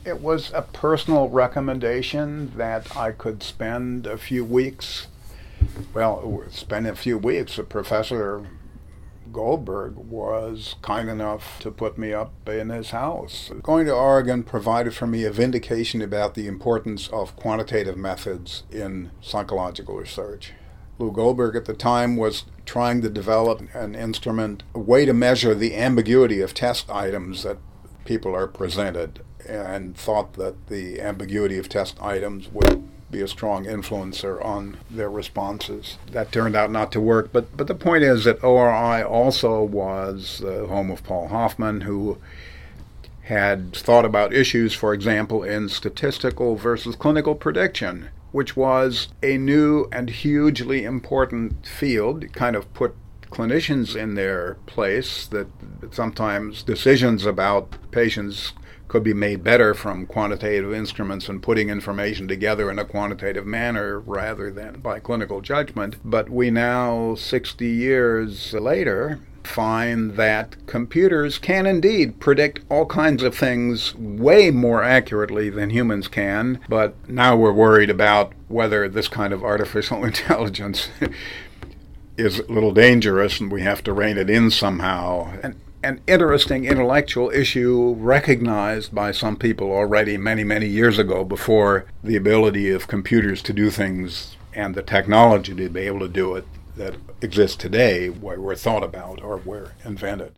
It was a personal recommendation that I could spend a few weeks. Well, spend a few weeks. Professor Goldberg was kind enough to put me up in his house. Going to Oregon provided for me a vindication about the importance of quantitative methods in psychological research. Lou Goldberg at the time was trying to develop an instrument, a way to measure the ambiguity of test items that people are presented, and thought that the ambiguity of test items would be a strong influencer on their responses. That turned out not to work, but the point is that ORI also was the home of Paul Hoffman, who had thought about issues, for example, in statistical versus clinical prediction, which was a new and hugely important field. It kind of put clinicians in their place, that sometimes decisions about patients could be made better from quantitative instruments and putting information together in a quantitative manner rather than by clinical judgment. But we now, 60 years later, find that computers can indeed predict all kinds of things way more accurately than humans can. But now we're worried about whether this kind of artificial intelligence is a little dangerous and we have to rein it in somehow. An interesting intellectual issue recognized by some people already many, many years ago, before the ability of computers to do things and the technology to be able to do it that exists today were thought about or were invented.